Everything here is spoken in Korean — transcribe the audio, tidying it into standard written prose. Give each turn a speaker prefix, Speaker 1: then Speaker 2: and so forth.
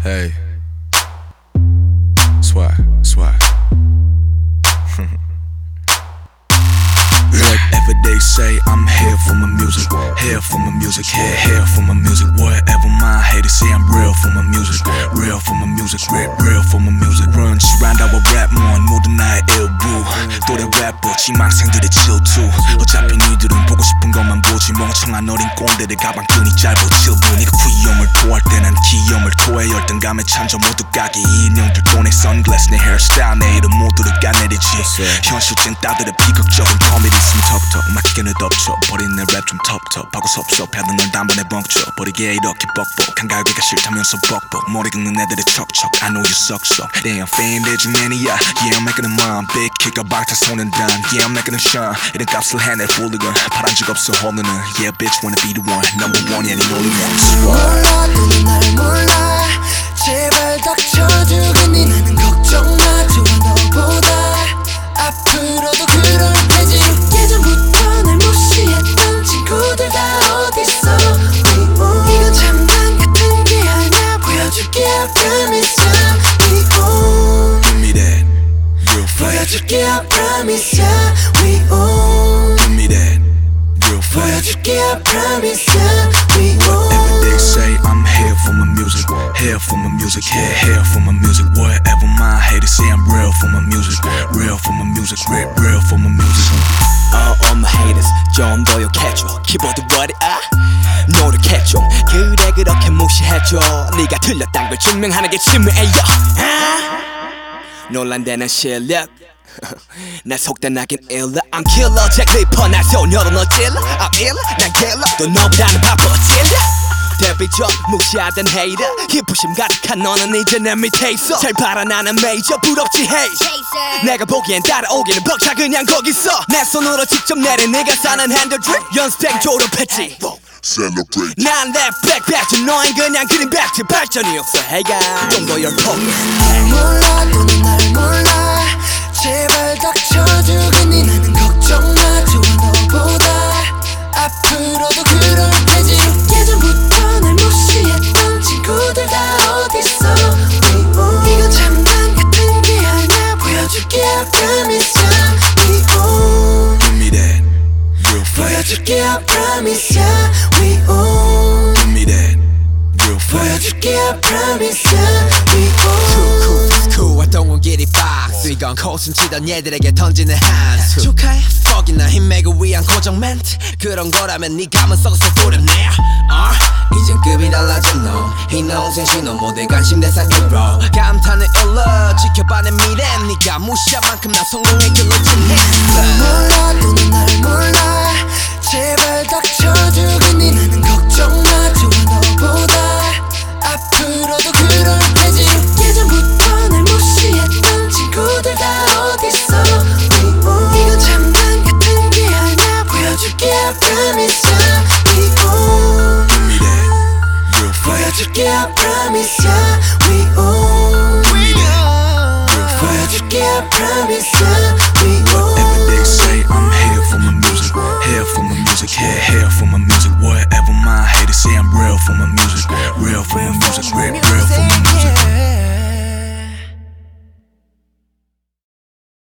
Speaker 1: Hey, swag, swag. Whatever they say, I'm here for my music. Here for my music, here for my music. Whatever my haters say, I'm real for my music. Real for my music, real for my music. Run round our rap mon 모든 나의 일부. 또래 래퍼 지망생들의 질투. 어차피 니들은 보고 싶은 것만 보지. 멍청한 어린 꼰대들 가방끈이 짧아 질부. 니가 귀염을 토할 때 난 기염을 토해. 열등감에 찬져 모두 까기. 이 인형들 돈에 선글라스 내 헤어스타일 내 이름 모두를 까내리지. 현실 찐따들의 비극적인 코미디 있으면 턱턱 막히게는 덮쳐 버린 내 랩 좀 텁텁하고 섭섭해도 널 단번에 벙쳐 버리게 이렇게 뻑뻑 한가위가 싫다면서 뻑뻑 머리 긁는 애들의 척척 I know you suck so Damn fame 대중 매니아 Yeah I'm making them mine Big kick up 방탄소년 단 Yeah I'm making them shine 이런 값을 해내 hooligan 파란 적 없어 홀리는 Yeah bitch wanna be the one Number one yeah the only one
Speaker 2: 몰라 너는 날 몰라 제발 닥쳐주겠니 나는 걱정 마 좋아 너보다 앞으로도 그럴 테지 예전부터 날 무시했던 친구들 다 어딨어 이건 장난 같은 게 아니야 보여줄게 I promise ya We own
Speaker 1: Give me that real fast
Speaker 2: 보여줄게 I promise ya We own
Speaker 1: Give me that real fast
Speaker 2: 보여줄게 I promise ya We
Speaker 1: Whatever
Speaker 2: own
Speaker 1: they say, I'm here for my music. Here for my music, here for my music. Whatever my haters say, I'm real for my music. Real for my music, real for my music.
Speaker 3: all my haters 좀 더 욕해줘 키보드 워리아 노력해줘 그래 그렇게 무시해줘 네가 틀렸단 걸 증명하는 게 치매야 논란되는 실력 날 속단하긴 일러 I'm killer 잭 리퍼 날 소녀로 너 찔러 I'm ill 난 killer 또 너보다는 바빠 찔러 데뷔 전 무시하던 헤이터 희부심 가득한 너는 이제 내 밑에 있어 잘 봐라 나는 메이저 부럽지 헤이 내가 보기엔 따라오기는 벅차 그냥 거기서 내 손으로 직접 내린 네가 사는 핸들드립 연습생 졸업했지
Speaker 4: Celebrate.
Speaker 3: 난 랩 백배지 너흰 그냥 그린 백지 발전이 없어 해가 좀 더 열폭
Speaker 2: 몰라 너는 날 몰라 제발 닥쳐주겠니 나는 걱정 마 좋아 너보다 앞으로도 그럴 테지 예전부터 날 무시했던 친구들 다 어딨어 이건 장난 같은 게 아니야 보여줄게 I promise ya We own
Speaker 1: Give me that real fast.
Speaker 2: 보여줄게 I promise ya We own
Speaker 1: Give me that real fast.
Speaker 2: 보여줄게 I promise ya We
Speaker 3: cool,
Speaker 2: own
Speaker 3: cool 활동은 길이 박스 이건 코순 치던 얘들에게 던지는 한수 축하해 퍽이나 힘매고 위한 고정 멘트 그런 거라면 네 감은 썩어서 두렵네 이젠 급이 달라진 놈 희농생 신호 모두 관심대사 1로 감탄은 일러 지켜봐 내 미래 네가 무시한 만큼 난 성공의 길로 진했어
Speaker 2: 몰라 너는 날 몰라 제발 닥쳐주겠니 나는 걱정 마 좋아 너보다 앞으로도 그럴 테지 예전부터 날 무시했던 친구들 다 어딨어 이건 장난 같은 게 아니야 보여줄게 I promise ya We own
Speaker 1: Give me that real fast.
Speaker 2: 보여줄게 I promise ya We own
Speaker 1: Give me that real fast.
Speaker 2: 보여줄게 I promise ya We
Speaker 1: Whatever they
Speaker 2: own